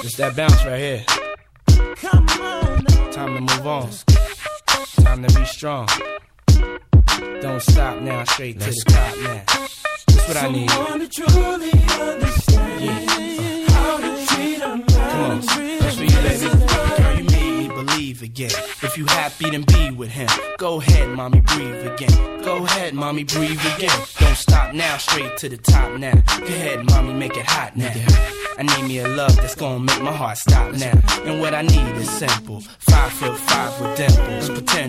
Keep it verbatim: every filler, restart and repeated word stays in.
It's that bounce right here. Come on. Time to move on. Time to be strong. Don't stop now, straight to the top now. That's what I need. Someone to truly understand Yeah. how to treat a man. Come on, that's for you, baby. Girl, you made me believe again. If you happy, then be with him. Go ahead, mommy, breathe again. Go ahead, mommy, breathe again. Don't stop now, straight to the top now. Go ahead, mommy, make it hot now. I need me a love that's gonna make my heart stop now. And what I need is simple. Five foot five with dimples. Pretend